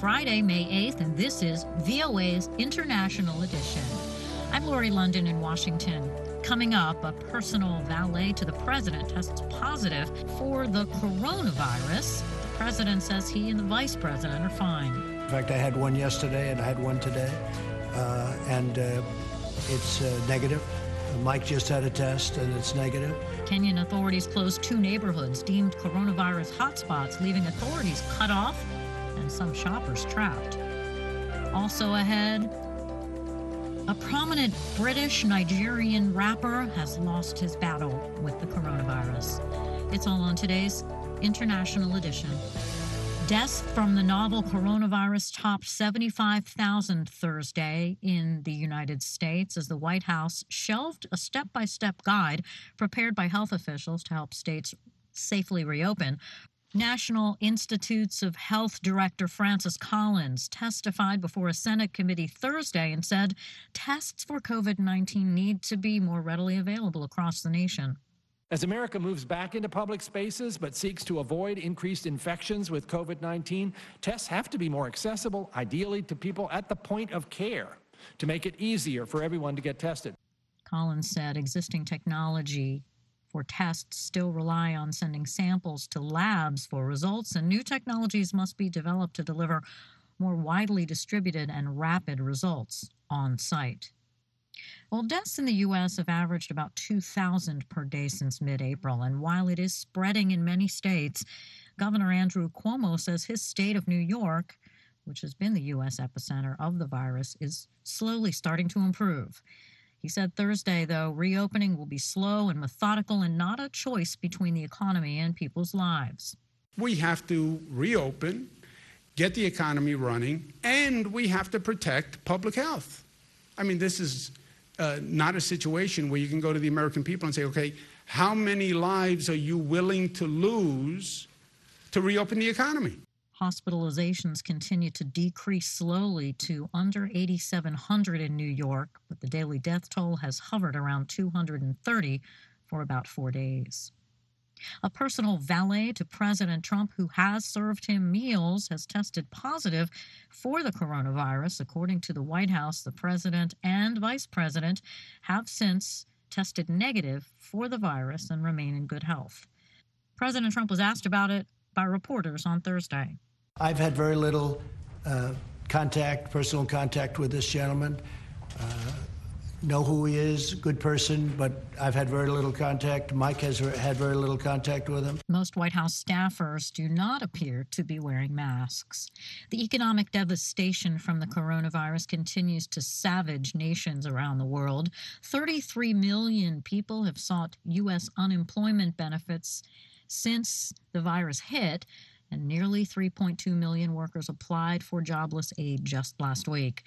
Friday, May 8th, and this is VOA's International Edition. I'm Lori London in Washington. Coming up, a personal valet to the president tests positive for the coronavirus. The president says he and the vice president are fine. In fact, I had one yesterday and I had one today, and it's negative. Mike just had a test and it's negative. Kenyan authorities closed 2 neighborhoods deemed coronavirus hotspots, leaving authorities cut off and some shoppers trapped. Also ahead, a prominent British-Nigerian rapper has lost his battle with the coronavirus. It's all on today's International Edition. Deaths from the novel coronavirus topped 75,000 Thursday in the United States as the White House shelved a step-by-step guide prepared by health officials to help states safely reopen. National Institutes of Health Director Francis Collins testified before a Senate committee Thursday and said tests for COVID-19 need to be more readily available across the nation. As America moves back into public spaces but seeks to avoid increased infections with COVID-19, tests have to be more accessible, ideally to people at the point of care, to make it easier for everyone to get tested. Collins said existing technology for tests still rely on sending samples to labs for results, and new technologies must be developed to deliver more widely distributed and rapid results on site. Well, deaths in the U.S. have averaged about 2,000 per day since mid-April, and while it is spreading in many states, Governor Andrew Cuomo says his state of New York, which has been the U.S. epicenter of the virus, is slowly starting to improve. He said Thursday, though, reopening will be slow and methodical and not a choice between the economy and people's lives. We have to reopen, get the economy running, and we have to protect public health. I mean, this is not a situation where you can go to the American people and say, okay, how many lives are you willing to lose to reopen the economy? Hospitalizations continue to decrease slowly to under 8,700 in New York, but the daily death toll has hovered around 230 for about 4 days. A personal valet to President Trump who has served him meals has tested positive for the coronavirus. According to the White House, the president and vice president have since tested negative for the virus and remain in good health. President Trump was asked about it by reporters on Thursday. I've had very little personal contact with this gentleman. Know who he is, good person, but I've had very little contact. Mike has had very little contact with him. Most White House staffers do not appear to be wearing masks. The economic devastation from the coronavirus continues to savage nations around the world. 33 million people have sought U.S. unemployment benefits since the virus hit, and nearly 3.2 million workers applied for jobless aid just last week.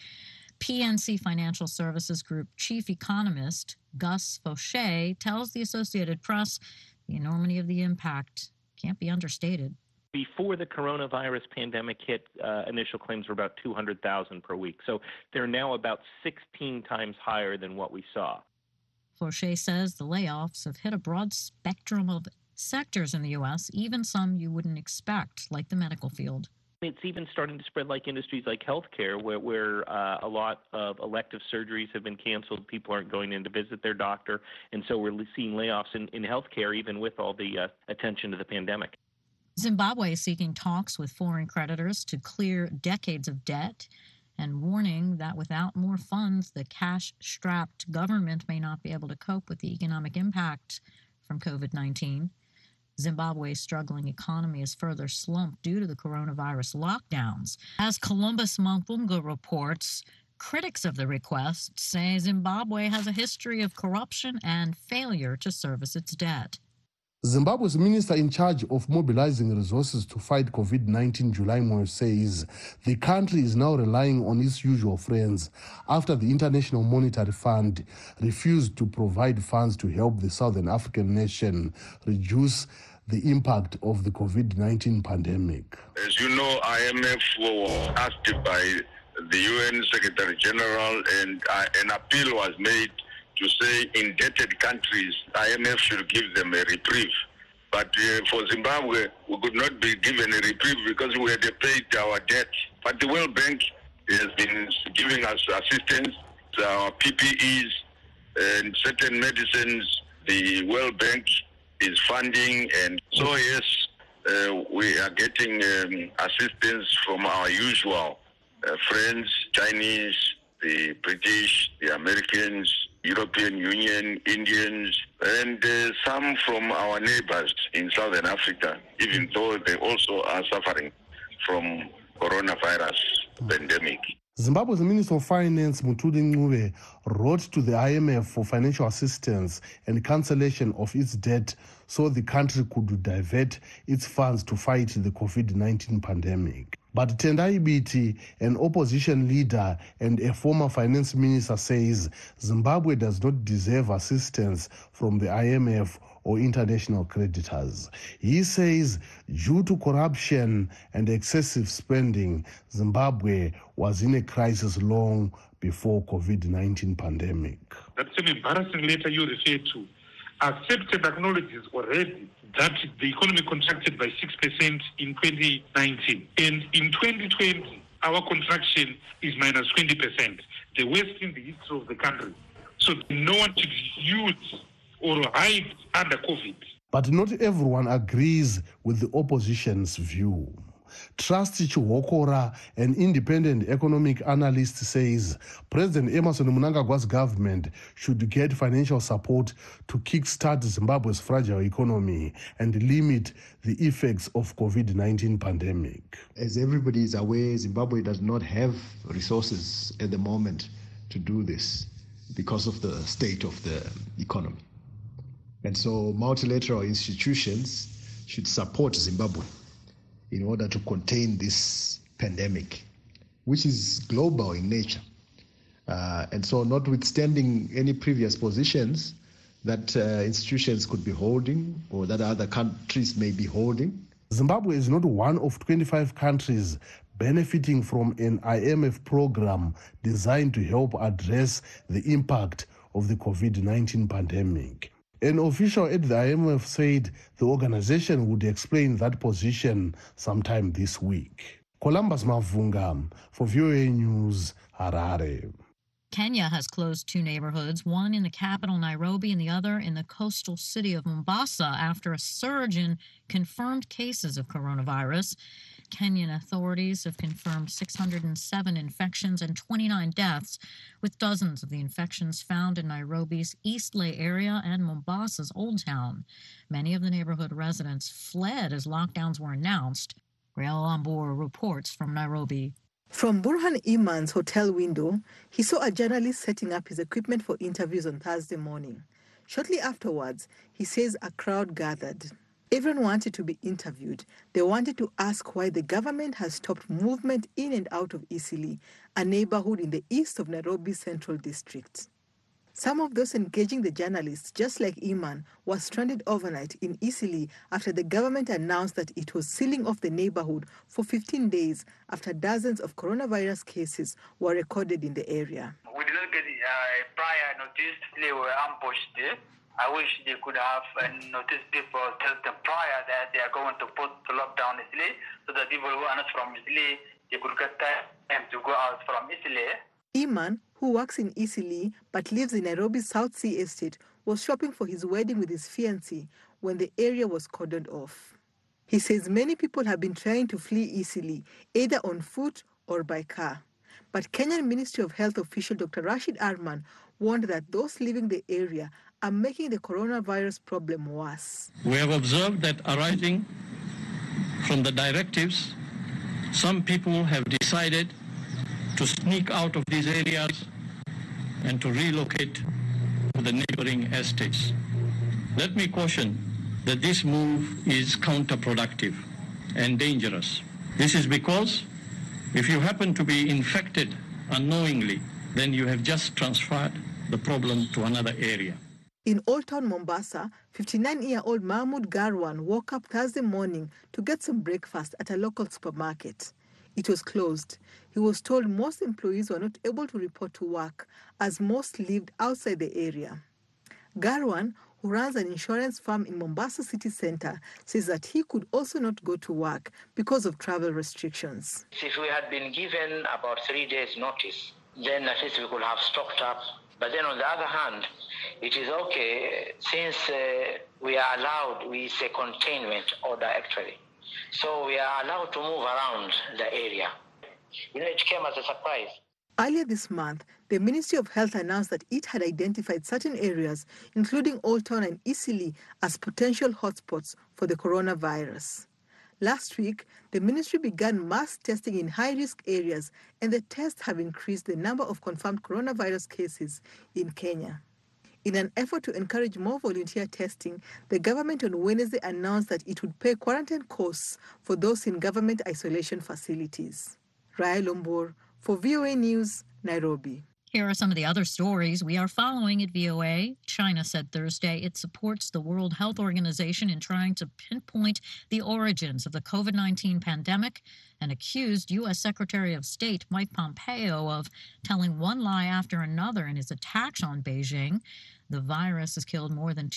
PNC Financial Services Group chief economist Gus Faucher tells the Associated Press the enormity of the impact can't be understated. Before the coronavirus pandemic hit, initial claims were about 200,000 per week. So they're now about 16 times higher than what we saw. Faucher says the layoffs have hit a broad spectrum of sectors in the U.S., even some you wouldn't expect, like the medical field. It's even starting to spread like industries like healthcare, where a lot of elective surgeries have been canceled. People aren't going in to visit their doctor. And so we're seeing layoffs in healthcare, even with all the attention to the pandemic. Zimbabwe is seeking talks with foreign creditors to clear decades of debt and warning that without more funds, the cash-strapped government may not be able to cope with the economic impact from COVID-19. Zimbabwe's struggling economy is further slumped due to the coronavirus lockdowns. As Columbus Mavunga reports, critics of the request say Zimbabwe has a history of corruption and failure to service its debt. Zimbabwe's minister in charge of mobilizing resources to fight COVID-19, July Moyo, says the country is now relying on its usual friends after the International Monetary Fund refused to provide funds to help the Southern African nation reduce the impact of the COVID-19 pandemic. As you know, IMF was asked by the UN Secretary General, and an appeal was made to say indebted countries, IMF should give them a reprieve. But for Zimbabwe, we could not be given a reprieve because we had paid our debt. But the World Bank has been giving us assistance, our PPEs and certain medicines. The World Bank is funding, and so yes, we are getting assistance from our usual friends, Chinese, the British, the Americans, European Union, Indians, and some from our neighbors in Southern Africa, even though they also are suffering from coronavirus pandemic. Zimbabwe's Minister of Finance, Mutuli Ncube, wrote to the IMF for financial assistance and cancellation of its debt so the country could divert its funds to fight the COVID-19 pandemic. But Tendai Biti, an opposition leader and a former finance minister, says Zimbabwe does not deserve assistance from the IMF or international creditors. He says due to corruption and excessive spending, Zimbabwe was in a crisis long before COVID-19 pandemic. That same embarrassing letter you refer to accepted, acknowledges already that the economy contracted by 6% in 2019. And in 2020, our contraction is minus 20%, the worst in the history of the country. So no one should use or hide under COVID. But not everyone agrees with the opposition's view. Trust Chiwokora, an independent economic analyst, says President Emmerson Mnangagwa's government should get financial support to kickstart Zimbabwe's fragile economy and limit the effects of COVID-19 pandemic. As everybody is aware, Zimbabwe does not have resources at the moment to do this because of the state of the economy. And so multilateral institutions should support Zimbabwe in order to contain this pandemic, which is global in nature. And so notwithstanding any previous positions that institutions could be holding or that other countries may be holding, Zimbabwe is not one of 25 countries benefiting from an IMF program designed to help address the impact of the COVID-19 pandemic. An official at the IMF said the organization would explain that position sometime this week. Columbus Mavunga for VOA News, Harare. Kenya has closed 2 neighborhoods, one in the capital, Nairobi, and the other in the coastal city of Mombasa, after a surge in confirmed cases of coronavirus. Kenyan authorities have confirmed 607 infections and 29 deaths, with dozens of the infections found in Nairobi's Eastley area and Mombasa's Old Town. Many of the neighborhood residents fled as lockdowns were announced. Rael Ambor reports from Nairobi. From Burhan Iman's hotel window, he saw a journalist setting up his equipment for interviews on Thursday morning. Shortly afterwards, he says a crowd gathered. Everyone wanted to be interviewed. They wanted to ask why the government has stopped movement in and out of Eastleigh, a neighborhood in the east of Nairobi's Central District. Some of those engaging the journalists, just like Iman, were stranded overnight in Eastleigh after the government announced that it was sealing off the neighborhood for 15 days after dozens of coronavirus cases were recorded in the area. We did not get a prior notice. They were ambushed. I wish they could have noticed people, tell them prior that they are going to put the lockdown in Eastleigh, so that people who are not from Eastleigh, they could get time to go out from Eastleigh. Iman, who works in Eastleigh but lives in Nairobi's South Sea Estate, was shopping for his wedding with his fiancée when the area was cordoned off. He says many people have been trying to flee Eastleigh, either on foot or by car. But Kenyan Ministry of Health official Dr. Rashid Arman warned that those leaving the area are making the coronavirus problem worse. We have observed that arising from the directives, some people have decided to sneak out of these areas and to relocate to the neighboring estates. Let me caution that this move is counterproductive and dangerous. This is because if you happen to be infected unknowingly, then you have just transferred the problem to another area. In Old Town Mombasa, 59-year-old Mahmoud Garwan woke up Thursday morning to get some breakfast at a local supermarket. It was closed. He was told most employees were not able to report to work as most lived outside the area. Garwan, who runs an insurance firm in Mombasa city centre, says that he could also not go to work because of travel restrictions. If we had been given about 3 days notice, then at least we could have stocked up. But then on the other hand, it is okay since we are allowed, it's a containment order actually. So we are allowed to move around the area. It came as a surprise. Earlier this month, the Ministry of Health announced that it had identified certain areas, including Old Town and Eastleigh, as potential hotspots for the coronavirus. Last week, the ministry began mass testing in high-risk areas, and the tests have increased the number of confirmed coronavirus cases in Kenya. In an effort to encourage more volunteer testing, the government on Wednesday announced that it would pay quarantine costs for those in government isolation facilities. Raya Lombor for VOA News, Nairobi. Here are some of the other stories we are following at VOA. China said Thursday it supports the World Health Organization in trying to pinpoint the origins of the COVID-19 pandemic and accused U.S. Secretary of State Mike Pompeo of telling one lie after another in his attacks on Beijing. The virus has killed more than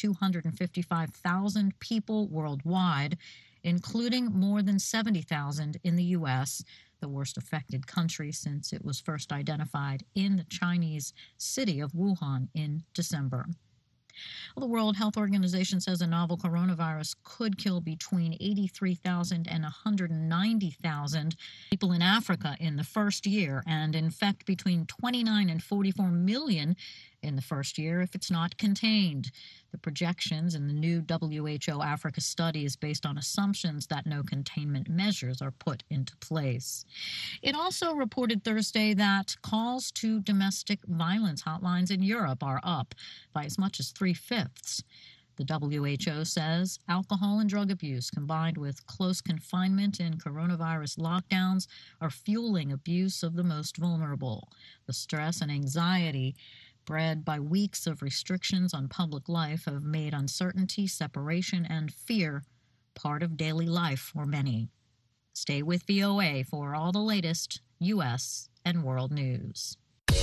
255,000 people worldwide, including more than 70,000 in the U.S., the worst affected country since it was first identified in the Chinese city of Wuhan in December. Well, the World Health Organization says a novel coronavirus could kill between 83,000 and 190,000 people in Africa in the first year and infect between 29 and 44 million in the first year if it's not contained. The projections in the new WHO Africa study is based on assumptions that no containment measures are put into place. It also reported Thursday that calls to domestic violence hotlines in Europe are up by as much as 3/5. The WHO says alcohol and drug abuse combined with close confinement and coronavirus lockdowns are fueling abuse of the most vulnerable. The stress and anxiety bred by weeks of restrictions on public life have made uncertainty, separation, and fear part of daily life for many. Stay with VOA for all the latest U.S. and world news.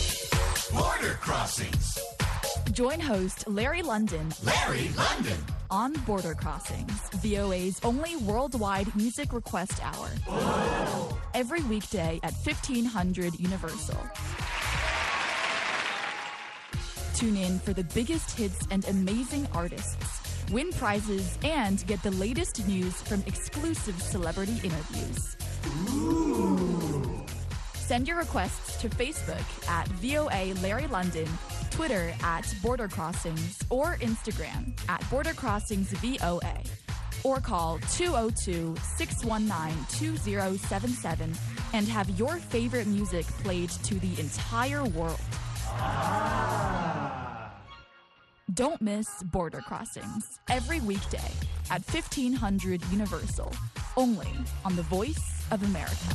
Border Crossings. Join host Larry London. Larry London. On Border Crossings, VOA's only worldwide music request hour. Whoa. Every weekday at 1500 Universal. Tune in for the biggest hits and amazing artists, win prizes, and get the latest news from exclusive celebrity interviews. Ooh. Send your requests to Facebook at VOA Larry London, Twitter at Border Crossings, or Instagram at Border Crossings VOA, or call 202-619-2077 and have your favorite music played to the entire world. Don't miss Border Crossings every weekday at 1500 Universal, only on the Voice of America.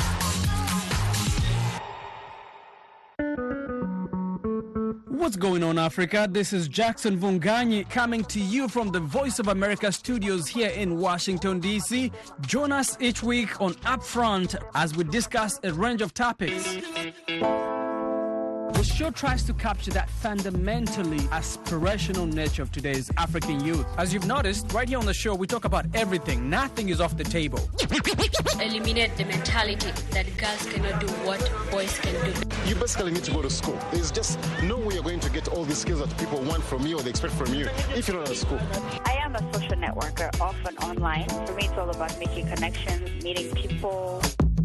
What's going on, Africa? This is Jackson Vunganyi coming to you from the Voice of America studios here in Washington, D.C. Join us each week on Upfront as we discuss a range of topics. The show tries to capture that fundamentally aspirational nature of today's African youth. As you've noticed, right here on the show, we talk about everything. Nothing is off the table. Eliminate the mentality that girls cannot do what boys can do. You basically need to go to school. There's just no way you're going to get all these skills that people want from you or they expect from you if you're not at school. I am a social networker, often online. For me, it's all about making connections, meeting people.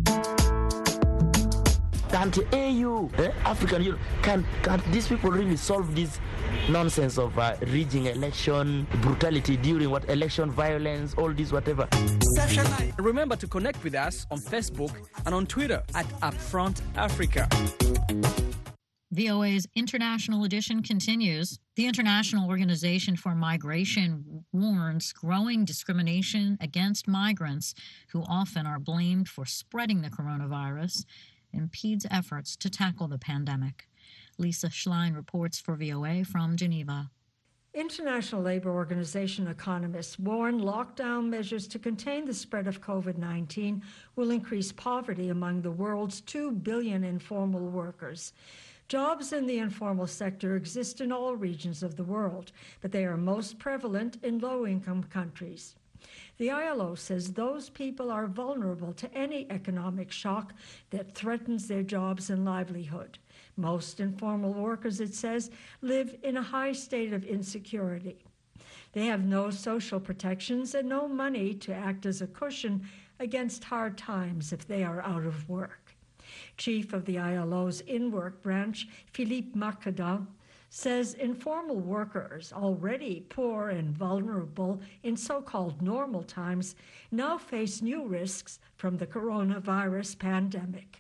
Can't AU, African Union, can these people really solve this nonsense of rigging election, brutality during election violence, all this whatever? Remember to connect with us on Facebook and on Twitter at Upfront Africa. VOA's International Edition continues. The International Organization for Migration warns growing discrimination against migrants, who often are blamed for spreading the coronavirus, impedes efforts to tackle the pandemic. Lisa Schlein reports for VOA from Geneva. International Labour Organization economists warn lockdown measures to contain the spread of COVID-19 will increase poverty among the world's 2 billion informal workers. Jobs in the informal sector exist in all regions of the world, but they are most prevalent in low-income countries. The ILO says those people are vulnerable to any economic shock that threatens their jobs and livelihood. Most informal workers, it says, live in a high state of insecurity. They have no social protections and no money to act as a cushion against hard times if they are out of work. Chief of the ILO's in-work branch, Philippe Marcadin, says informal workers, already poor and vulnerable in so-called normal times, now face new risks from the coronavirus pandemic.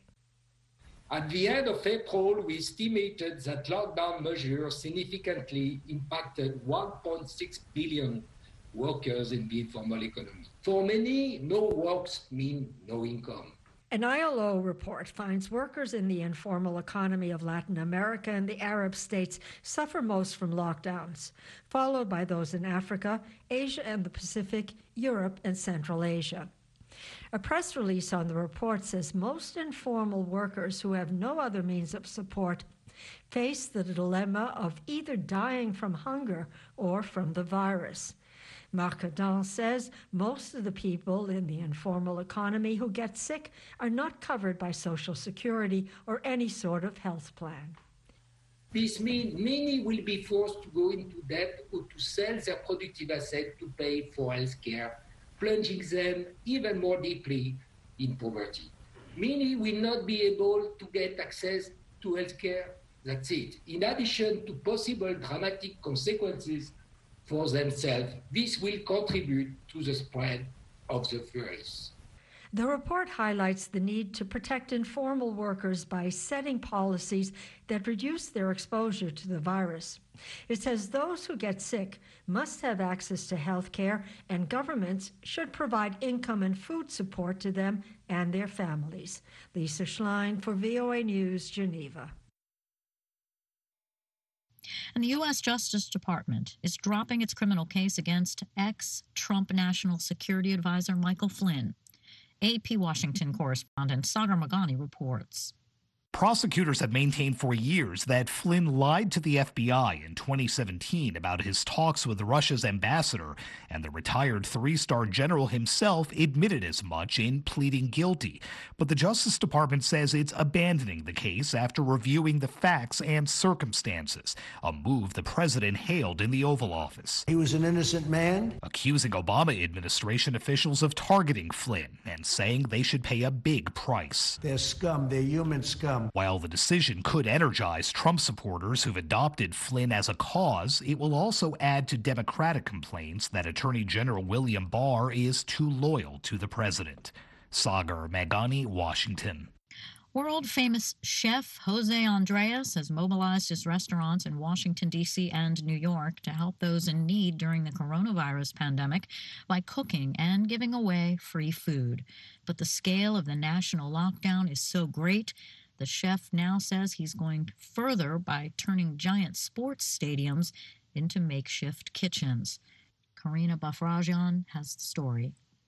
At the end of April, we estimated that lockdown measures significantly impacted 1.6 billion workers in the informal economy. For many, no works mean no income. An ILO report finds workers in the informal economy of Latin America and the Arab states suffer most from lockdowns, followed by those in Africa, Asia and the Pacific, Europe and Central Asia. A press release on the report says most informal workers who have no other means of support face the dilemma of either dying from hunger or from the virus. Marcadin says most of the people in the informal economy who get sick are not covered by Social Security or any sort of health plan. This means many will be forced to go into debt or to sell their productive assets to pay for health care, plunging them even more deeply in poverty. Many will not be able to get access to health care. That's it. In addition to possible dramatic consequences for themselves, this will contribute to the spread of the virus. The report highlights the need to protect informal workers by setting policies that reduce their exposure to the virus. It says those who get sick must have access to health care, and governments should provide income and food support to them and their families. Lisa Schlein for VOA News, Geneva. And the U.S. Justice Department is dropping its criminal case against ex-Trump National Security Advisor Michael Flynn. AP Washington correspondent Sagar Meghani reports. Prosecutors have maintained for years that Flynn lied to the FBI in 2017 about his talks with Russia's ambassador, and the retired three-star general himself admitted as much in pleading guilty. But the Justice Department says it's abandoning the case after reviewing the facts and circumstances, a move the president hailed in the Oval Office. He was an innocent man, accusing Obama administration officials of targeting Flynn and saying they should pay a big price. They're scum. They're human scum. While the decision could energize Trump supporters who've adopted Flynn as a cause, it will also add to Democratic complaints that Attorney General William Barr is too loyal to the president. Sagar Meghani, Washington. World-famous chef Jose Andres has mobilized his restaurants in Washington, D.C. and New York to help those in need during the coronavirus pandemic by cooking and giving away free food. But the scale of the national lockdown is so great, the chef now says he's going further by turning giant sports stadiums into makeshift kitchens. Karina Bafrajan has the story.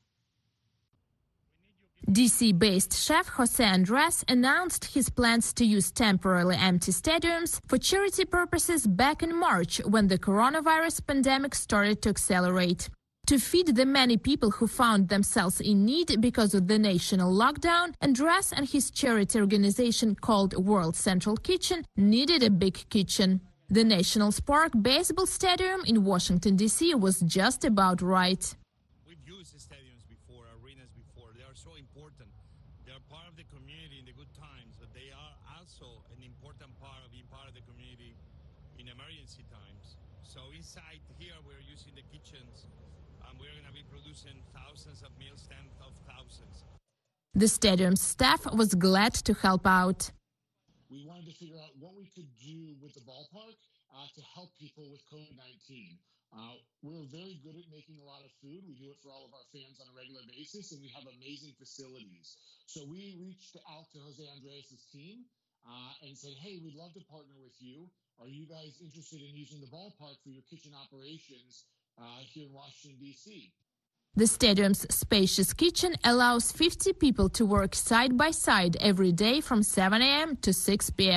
DC-based chef Jose Andres announced his plans to use temporarily empty stadiums for charity purposes back in March when the coronavirus pandemic started to accelerate. To feed the many people who found themselves in need because of the national lockdown, Andres and his charity organization called World Central Kitchen needed a big kitchen. The National Park Baseball Stadium in Washington, D.C. was just about right. We've used stadiums before, arenas before. They are so important. They are part of the community in the good times, but they are also an important part of being part of the community in emergency times. So inside here, we're using the kitchens. We're going to be producing thousands of meals, tens of thousands. The stadium's staff was glad to help out. We wanted to figure out what we could do with the ballpark to help people with COVID-19. We're very good at making a lot of food. We do it for all of our fans on a regular basis, and we have amazing facilities. So we reached out to Jose Andres' team and said, hey, we'd love to partner with you. Are you guys interested in using the ballpark for your kitchen operations here in Washington, D.C.? The stadium's spacious kitchen allows 50 people to work side by side every day from 7 a.m. to 6 p.m.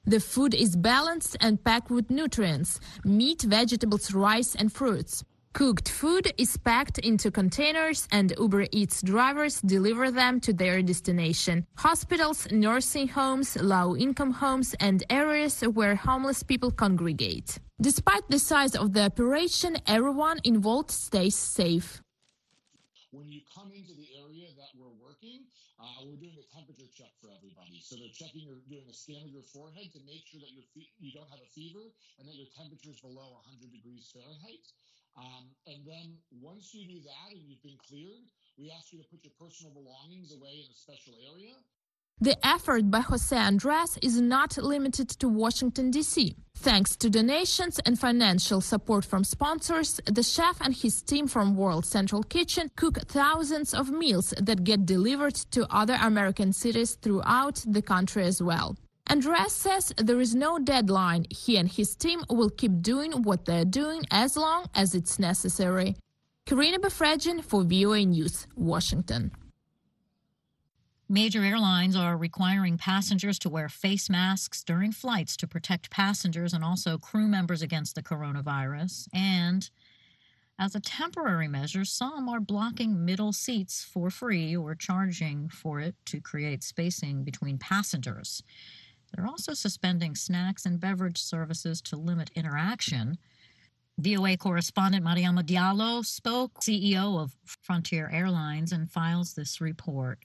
The food is balanced and packed with nutrients: meat, vegetables, rice, and fruits. Cooked food is packed into containers and Uber Eats drivers deliver them to their destination. Hospitals, nursing homes, low-income homes, and areas where homeless people congregate. Despite the size of the operation, everyone involved stays safe. When you come into the area that we're working, we're doing a temperature check for everybody. So they're checking or doing a scan of your forehead to make sure that you don't have a fever and that your temperature is below 100 degrees Fahrenheit. And then once you do that and you've been cleared, we ask you to put your personal belongings away in a special area. The effort by Jose Andres is not limited to Washington, D.C. Thanks to donations and financial support from sponsors, the chef and his team from World Central Kitchen cook thousands of meals that get delivered to other American cities throughout the country as well. Andres says there is no deadline. He and his team will keep doing what they're doing as long as it's necessary. Karina Befredjan for VOA News, Washington. Major airlines are requiring passengers to wear face masks during flights to protect passengers and also crew members against the coronavirus. And as a temporary measure, some are blocking middle seats for free or charging for it to create spacing between passengers. They're also suspending snacks and beverage services to limit interaction. VOA correspondent Mariama Diallo spoke, CEO of Frontier Airlines, and files this report.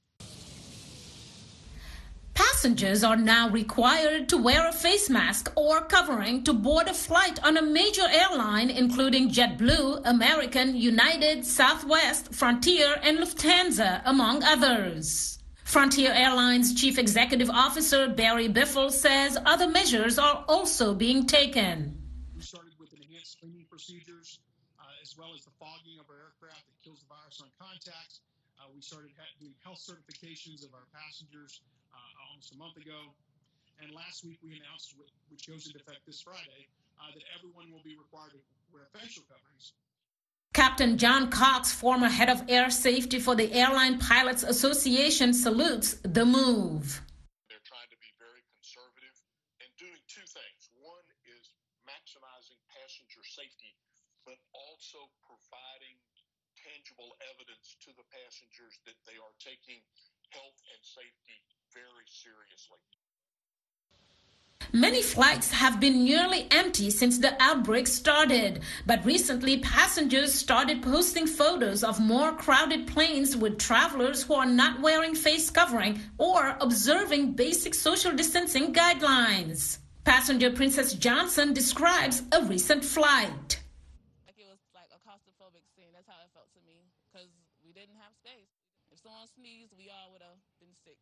Passengers are now required to wear a face mask or covering to board a flight on a major airline, including JetBlue, American, United, Southwest, Frontier, and Lufthansa, among others. Frontier Airlines Chief Executive Officer Barry Biffle says other measures are also being taken. We started with enhanced cleaning procedures, as well as the fogging of our aircraft that kills the virus on contact. We started doing health certifications of our passengers almost a month ago. And last week we announced, which goes into effect this Friday, that everyone will be required to wear facial coverings. Captain John Cox, former head of air safety for the Airline Pilots Association, salutes the move. They're trying to be very conservative and doing two things. One is maximizing passenger safety, but also providing tangible evidence to the passengers that they are taking health and safety very seriously. Many flights have been nearly empty since the outbreak started, but recently passengers started posting photos of more crowded planes with travelers who are not wearing face covering or observing basic social distancing guidelines. Passenger Princess Johnson describes a recent flight. It was like a claustrophobic scene. That's how it felt to me, because we didn't have space. If someone sneezed, we all would have been sick.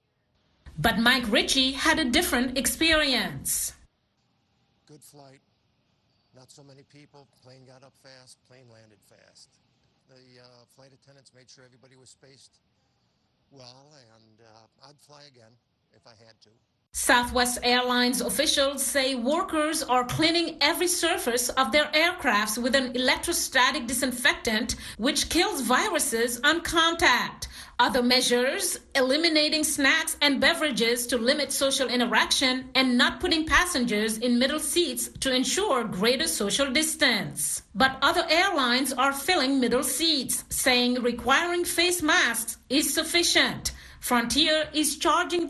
But Mike Ritchie had a different experience. Good flight, not so many people, plane got up fast, plane landed fast. The flight attendants made sure everybody was spaced well, and I'd fly again if I had to. Southwest Airlines officials say workers are cleaning every surface of their aircrafts with an electrostatic disinfectant, which kills viruses on contact. Other measures, eliminating snacks and beverages to limit social interaction and not putting passengers in middle seats to ensure greater social distance. But other airlines are filling middle seats, saying requiring face masks is sufficient. Frontier is charging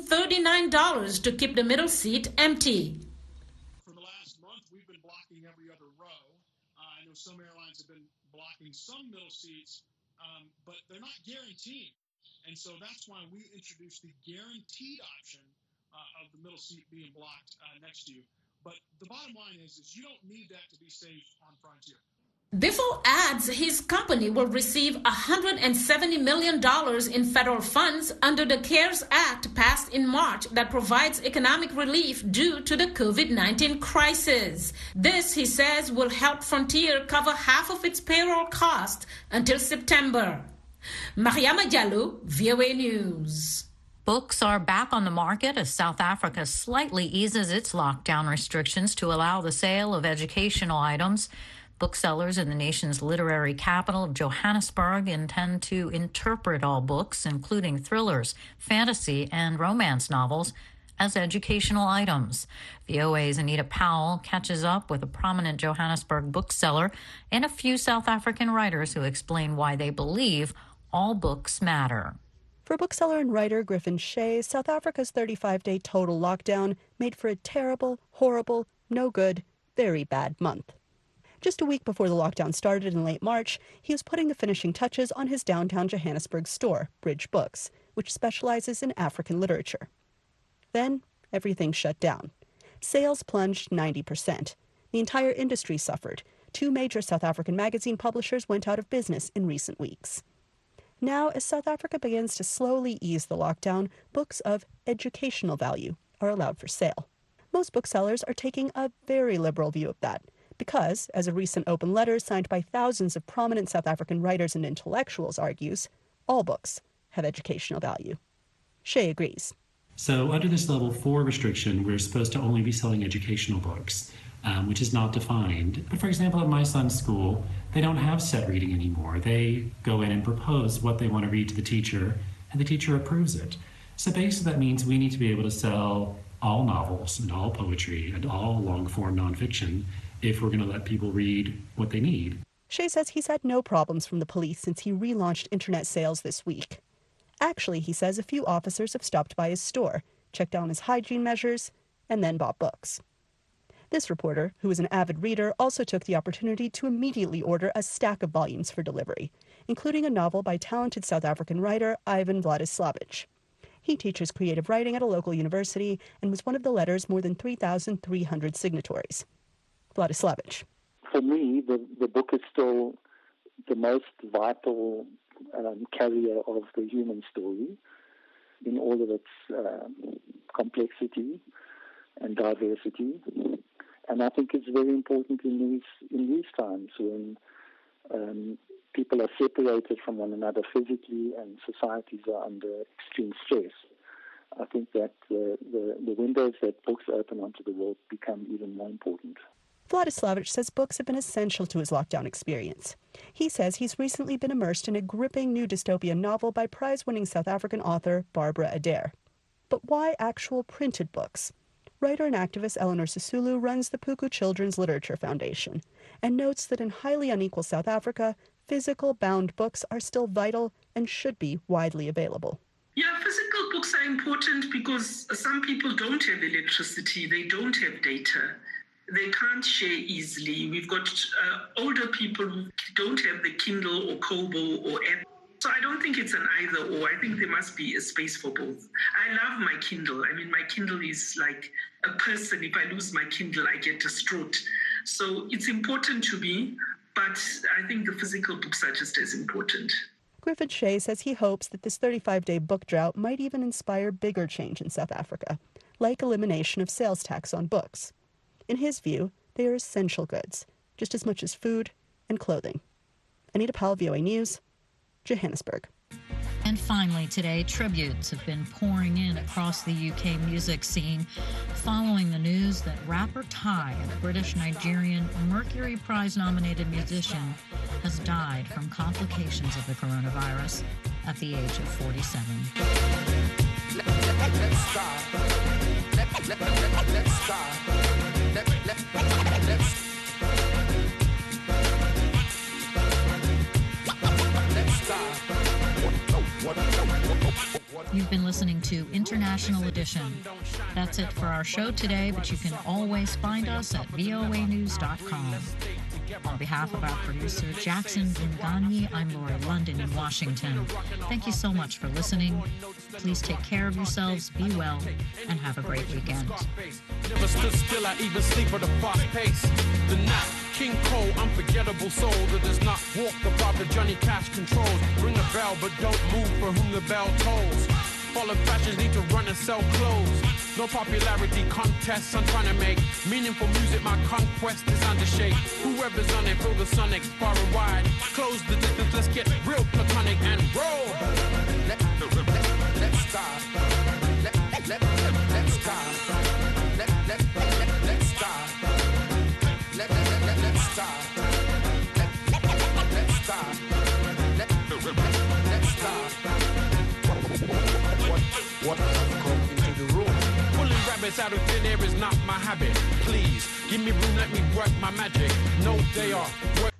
$39 to keep the middle seat empty. For the last month, we've been blocking every other row. I know some airlines have been blocking some middle seats, but they're not guaranteed. And so that's why we introduced the guaranteed option of the middle seat being blocked next to you. But the bottom line is you don't need that to be safe on Frontier. Biffle adds his company will receive $170 million in federal funds under the CARES Act passed in March that provides economic relief due to the COVID-19 crisis. This, he says, will help Frontier cover half of its payroll cost until September. Mariama Diallo, VOA News. Books are back on the market as South Africa slightly eases its lockdown restrictions to allow the sale of educational items. Booksellers in the nation's literary capital of Johannesburg intend to interpret all books, including thrillers, fantasy, and romance novels, as educational items. VOA's Anita Powell catches up with a prominent Johannesburg bookseller and a few South African writers who explain why they believe all books matter. For bookseller and writer Griffin Shea, South Africa's 35-day total lockdown made for a terrible, horrible, no good, very bad month. Just a week before the lockdown started in late March, he was putting the finishing touches on his downtown Johannesburg store, Bridge Books, which specializes in African literature. Then, everything shut down. Sales plunged 90%. The entire industry suffered. 2 major South African magazine publishers went out of business in recent weeks. Now, as South Africa begins to slowly ease the lockdown, books of educational value are allowed for sale. Most booksellers are taking a very liberal view of that, because, as a recent open letter signed by thousands of prominent South African writers and intellectuals argues, all books have educational value. Shea agrees. So under this level 4 restriction, we're supposed to only be selling educational books, which is not defined. But for example, at my son's school, they don't have set reading anymore. They go in and propose what they want to read to the teacher, and the teacher approves it. So basically that means we need to be able to sell all novels and all poetry and all long-form nonfiction if we're going to let people read what they need. Shea says he's had no problems from the police since he relaunched internet sales this week. Actually, he says a few officers have stopped by his store, checked on his hygiene measures, and then bought books. This reporter, who is an avid reader, also took the opportunity to immediately order a stack of volumes for delivery, including a novel by talented South African writer Ivan Vladislavich. He teaches creative writing at a local university and was one of the letter's more than 3,300 signatories. Vladislavich. For me, the book is still the most vital carrier of the human story in all of its complexity and diversity. And I think it's very important in these times when people are separated from one another physically and societies are under extreme stress. I think that the windows that books open onto the world become even more important. Vladislavich says books have been essential to his lockdown experience. He says he's recently been immersed in a gripping new dystopian novel by prize-winning South African author Barbara Adair. But why actual printed books? Writer and activist Eleanor Sisulu runs the Puku Children's Literature Foundation and notes that in highly unequal South Africa, physical bound books are still vital and should be widely available. Yeah, physical books are important because some people don't have electricity, they don't have data. They can't share easily. We've got older people who don't have the Kindle or Kobo or app. So I don't think it's an either or. I think there must be a space for both. I love my Kindle. I mean, my Kindle is like a person. If I lose my Kindle, I get distraught. So it's important to me, but I think the physical books are just as important. Griffin Shea says he hopes that this 35-day book drought might even inspire bigger change in South Africa, like elimination of sales tax on books. In his view, they are essential goods, just as much as food and clothing. Anita Powell, VOA News, Johannesburg. And finally today, tributes have been pouring in across the UK music scene following the news that rapper Ty, a British-Nigerian Mercury Prize-nominated musician, has died from complications of the coronavirus at the age of 47. Let's start. Let's start. You've been listening to International Edition. That's it for our show today, but you can always find us at voanews.com. On behalf of our producer, Jackson Vunganyi, I'm Lori London in Washington. Thank you so much for listening. Please take care of yourselves, be well, and have a great weekend. Never stood still, I even sleep at a fast pace. The Nat King Cole, unforgettable soul that does not walk above the Johnny Cash controls. Ring the bell, but don't move for whom the bell tolls. Follow fashions, need to run and sell clothes. No popularity contests, I'm trying to make meaningful music, my conquest is under shake. Whoever's on it, feel the sonic far and wide. Close the distance, let's get real platonic and roll. Let's start. Let's start. Let's start. Let's start. Let's start. Let's start. What have come into the room? comments out of thin air is not my habit. Please, give me room, let me work my magic. No day off, work